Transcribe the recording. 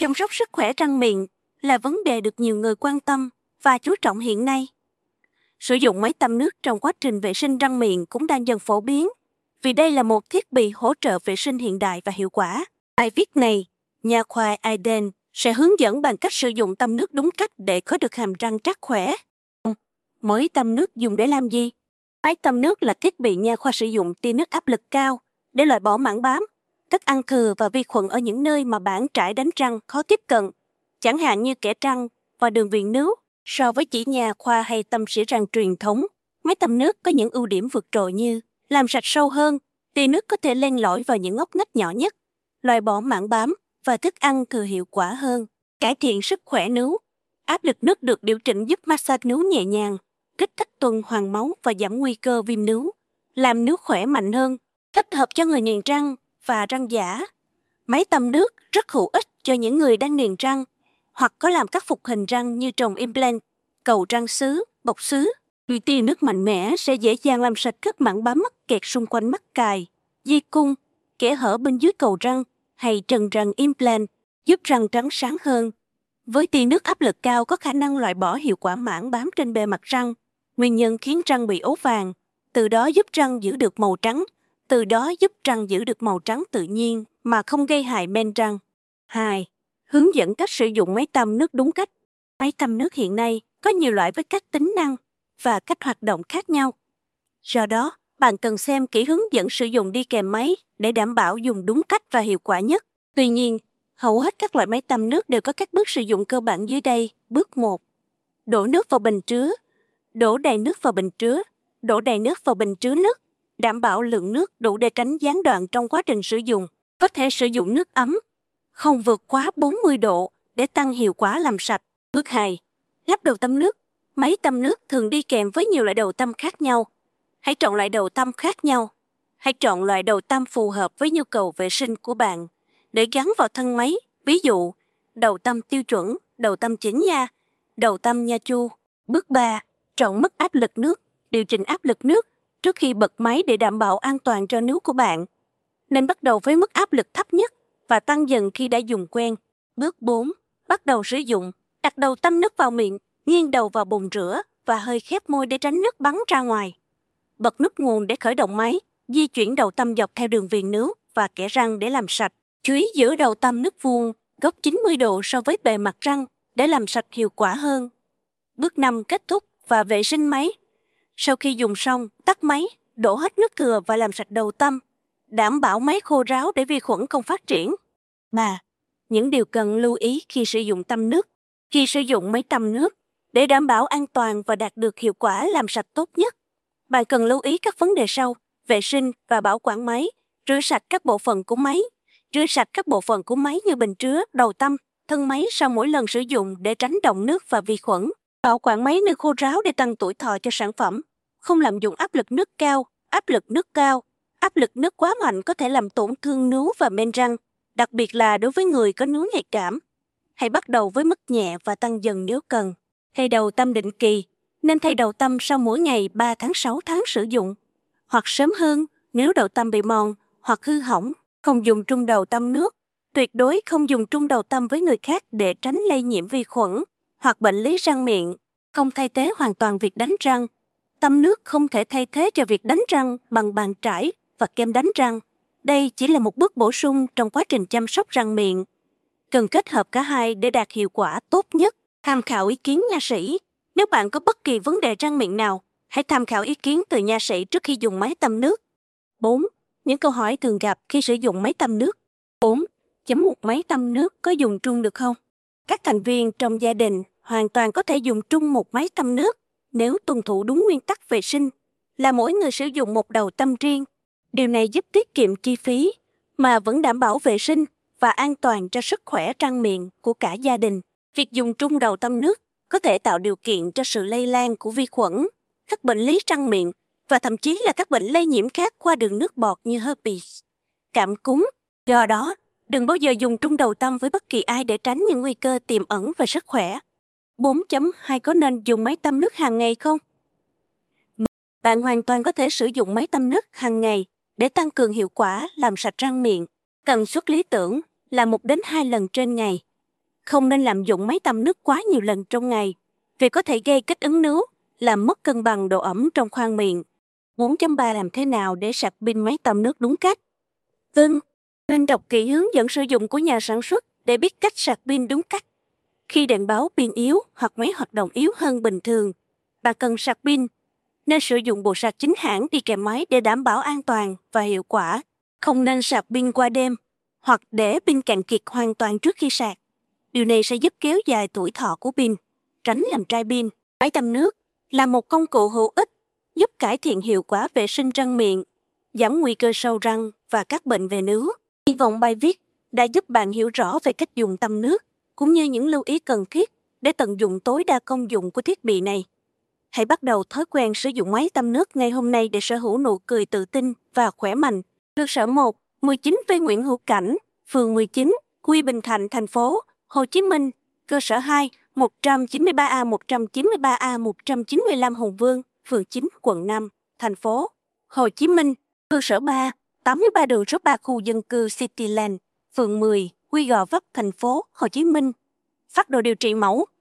Chăm sóc sức khỏe răng miệng là vấn đề được nhiều người quan tâm và chú trọng hiện nay. Sử dụng máy tăm nước trong quá trình vệ sinh răng miệng cũng đang dần phổ biến, vì đây là một thiết bị hỗ trợ vệ sinh hiện đại và hiệu quả. Bài viết này, nha khoa Aiden sẽ hướng dẫn bạn cách sử dụng tăm nước đúng cách để có được hàm răng chắc khỏe. Mỗi tăm nước dùng để làm gì? Máy tăm nước là thiết bị nha khoa sử dụng tia nước áp lực cao để loại bỏ mảng bám, thức ăn thừa và vi khuẩn ở những nơi mà bảng trải đánh răng khó tiếp cận, chẳng hạn như kẽ răng và đường viền nướu. So với chỉ nha khoa hay tăm xỉa răng truyền thống, máy tăm nước có những ưu điểm vượt trội như làm sạch sâu hơn, tia nước có thể len lỏi vào những ngóc ngách nhỏ nhất, loại bỏ mảng bám và thức ăn thừa hiệu quả hơn. Cải thiện sức khỏe nướu. Áp lực nước được điều chỉnh giúp massage nướu nhẹ nhàng, kích thích tuần hoàn máu và giảm nguy cơ viêm nướu, làm nướu khỏe mạnh hơn, thích hợp cho người niềng răng và răng giả. Máy tăm nước rất hữu ích cho những người đang niềng răng hoặc có làm các phục hình răng như trồng implant, cầu răng sứ, bọc sứ. Vì tia nước mạnh mẽ sẽ dễ dàng làm sạch các mảng bám mắc kẹt xung quanh mắc cài, dây cung, kẽ hở bên dưới cầu răng hay trần răng implant, giúp răng trắng sáng hơn. Với tia nước áp lực cao có khả năng loại bỏ hiệu quả mảng bám trên bề mặt răng, nguyên nhân khiến răng bị ố vàng, từ đó giúp răng giữ được màu trắng, tự nhiên mà không gây hại men răng. 2. Hướng dẫn cách sử dụng máy tăm nước đúng cách. Máy tăm nước hiện nay có nhiều loại với các tính năng và cách hoạt động khác nhau. Do đó, bạn cần xem kỹ hướng dẫn sử dụng đi kèm máy để đảm bảo dùng đúng cách và hiệu quả nhất. Tuy nhiên, hầu hết các loại máy tăm nước đều có các bước sử dụng cơ bản dưới đây. Bước 1. Đổ nước vào bình chứa. Đổ đầy nước vào bình chứa. Đổ đầy nước vào bình chứa nước. Đảm bảo lượng nước đủ để tránh gián đoạn trong quá trình sử dụng. Có thể sử dụng nước ấm, không vượt quá 40 độ để tăng hiệu quả làm sạch. Bước 2. Lắp đầu tăm nước. Máy tăm nước thường đi kèm với nhiều loại đầu tăm khác nhau. Hãy chọn loại đầu tăm khác nhau. Hãy chọn loại đầu tăm phù hợp với nhu cầu vệ sinh của bạn để gắn vào thân máy. Ví dụ, đầu tăm tiêu chuẩn, đầu tăm chỉnh nha, đầu tăm nha chu. Bước 3. Chọn mức áp lực nước. Điều chỉnh áp lực nước trước khi bật máy để đảm bảo an toàn cho nướu của bạn. Nên bắt đầu với mức áp lực thấp nhất và tăng dần khi đã dùng quen. Bước 4. Bắt đầu sử dụng. Đặt đầu tăm nước vào miệng, nghiêng đầu vào bồn rửa và hơi khép môi để tránh nước bắn ra ngoài. Bật nút nguồn để khởi động máy, di chuyển đầu tăm dọc theo đường viền nướu và kẽ răng để làm sạch. Chú ý giữ đầu tăm nước vuông, góc 90 độ so với bề mặt răng để làm sạch hiệu quả hơn. Bước 5. Kết thúc và vệ sinh máy. Sau khi dùng xong, tắt máy, đổ hết nước thừa và làm sạch đầu tăm. Đảm bảo máy khô ráo để vi khuẩn không phát triển. 3. Những điều cần lưu ý khi sử dụng tăm nước. Khi sử dụng máy tăm nước, để đảm bảo an toàn và đạt được hiệu quả làm sạch tốt nhất, bạn cần lưu ý các vấn đề sau: vệ sinh và bảo quản máy, rửa sạch các bộ phận của máy. Rửa sạch các bộ phận của máy như bình chứa, đầu tăm, thân máy sau mỗi lần sử dụng để tránh đọng nước và vi khuẩn. Bảo quản máy nơi khô ráo để tăng tuổi thọ cho sản phẩm. Không lạm dụng áp lực nước cao. Áp lực nước quá mạnh có thể làm tổn thương nướu và men răng, đặc biệt là đối với người có nướu nhạy cảm. Hãy bắt đầu với mức nhẹ và tăng dần nếu cần. Thay đầu tăm định kỳ. Nên thay đầu tăm sau mỗi ngày 3 tháng 6 tháng sử dụng. Hoặc sớm hơn nếu đầu tăm bị mòn hoặc hư hỏng. Không dùng trung đầu tăm nước. Tuyệt đối không dùng trung đầu tăm với người khác để tránh lây nhiễm vi khuẩn hoặc bệnh lý răng miệng. Không thay thế hoàn toàn việc đánh răng. Tăm nước không thể thay thế cho việc đánh răng bằng bàn trải và kem đánh răng. Đây chỉ là một bước bổ sung trong quá trình chăm sóc răng miệng. Cần kết hợp cả hai để đạt hiệu quả tốt nhất. Tham khảo ý kiến nha sĩ. Nếu bạn có bất kỳ vấn đề răng miệng nào, hãy tham khảo ý kiến từ nha sĩ trước khi dùng máy tăm nước. 4. Những câu hỏi thường gặp khi sử dụng máy tăm nước. 4. Chấm một máy tăm nước có dùng chung được không? Các thành viên trong gia đình hoàn toàn có thể dùng chung một máy tăm nước nếu tuân thủ đúng nguyên tắc vệ sinh là mỗi người sử dụng một đầu tăm riêng. Điều này giúp tiết kiệm chi phí mà vẫn đảm bảo vệ sinh và an toàn cho sức khỏe răng miệng của cả gia đình. Việc dùng chung đầu tăm nước có thể tạo điều kiện cho sự lây lan của vi khuẩn, các bệnh lý răng miệng và thậm chí là các bệnh lây nhiễm khác qua đường nước bọt như herpes, cảm cúm. Do đó, đừng bao giờ dùng chung đầu tăm với bất kỳ ai để tránh những nguy cơ tiềm ẩn về sức khỏe. 4.2 Có nên dùng máy tăm nước hàng ngày không? Bạn hoàn toàn có thể sử dụng máy tăm nước hàng ngày để tăng cường hiệu quả làm sạch răng miệng. Tần suất lý tưởng là 1 đến 2 lần trên ngày. Không nên lạm dụng máy tăm nước quá nhiều lần trong ngày, vì có thể gây kích ứng nước, làm mất cân bằng độ ẩm trong khoang miệng. 4.3 Làm thế nào để sạc pin máy tăm nước đúng cách? Vâng, nên đọc kỹ hướng dẫn sử dụng của nhà sản xuất để biết cách sạc pin đúng cách. Khi đèn báo pin yếu hoặc máy hoạt động yếu hơn bình thường, bạn cần sạc pin, nên sử dụng bộ sạc chính hãng đi kèm máy để đảm bảo an toàn và hiệu quả. Không nên sạc pin qua đêm hoặc để pin cạn kiệt hoàn toàn trước khi sạc. Điều này sẽ giúp kéo dài tuổi thọ của pin, tránh làm trai pin. Máy tăm nước là một công cụ hữu ích giúp cải thiện hiệu quả vệ sinh răng miệng, giảm nguy cơ sâu răng và các bệnh về nước. Hy vọng bài viết đã giúp bạn hiểu rõ về cách dùng tăm nước, cũng như những lưu ý cần thiết để tận dụng tối đa công dụng của thiết bị này. Hãy bắt đầu thói quen sử dụng máy tăm nước ngay hôm nay để sở hữu nụ cười tự tin và khỏe mạnh. Cơ sở 1, 19 V Nguyễn Hữu Cảnh, phường 19, Quy Bình Thạnh, thành phố Hồ Chí Minh. Cơ sở 2, 193A, 193A, 195 Hùng Vương, phường 9, quận 5, thành phố Hồ Chí Minh. Cơ sở 3, 83 đường số 3 khu dân cư Cityland, phường 10, Quy Gò Vấp, thành phố Hồ Chí Minh. Phác đồ điều trị mẫu